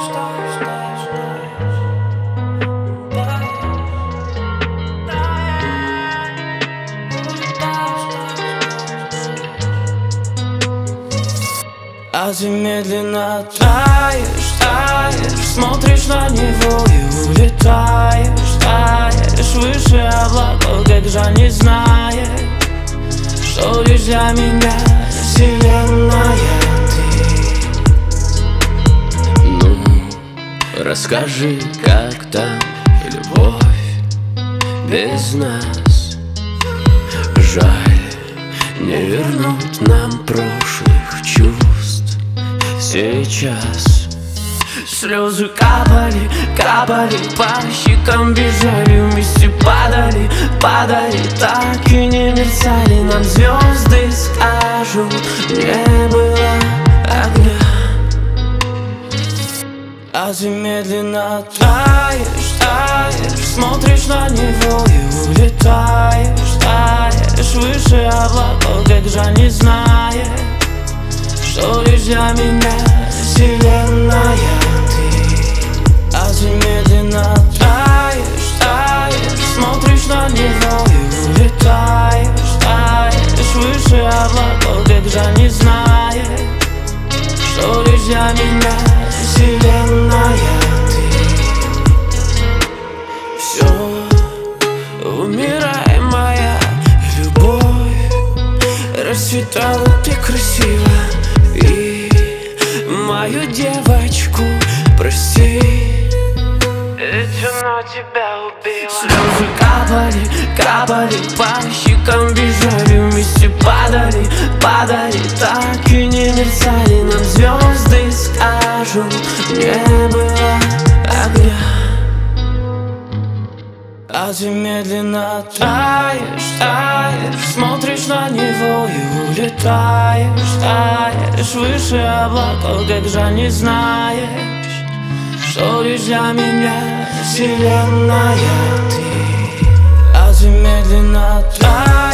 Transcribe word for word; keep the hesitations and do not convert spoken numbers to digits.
А ты медленно таешь, таешь, смотришь на него и улетаешь, таешь выше облаков, как же не знаешь, что лишь для меня вселенная ты. Ну, расскажи, как там любовь без нас. Жаль, не вернуть нам прошлых чувств сейчас. Слезы капали, капали, по щекам бежали, вместе падали, падали, так и не мерцали. Нам звезды скажут, не было огня. А ты медленно таешь, таешь, смотришь на него и улетаешь, таешь выше облаков, как же не знаешь, что лишь для меня вселенная ты. А ты медленно таешь, таешь, смотришь на него и улетаешь, таешь выше облаков, как же не знаешь, что лишь для меня вселенная ты. Все, умирай, моя любовь, расцветала ты красиво. И мою девочку прости, ведь она тебя убила. Слезы капали, капали, по щекам бежали, вместе падали, падали, так и не мерцали. Нам звезды скажут, не было огня. А ты медленно таешь, таешь, смотришь на него и улетаешь, таешь выше облаков, как же не знаешь, что лишь для меня вселенная ты. А ты медленно таешь.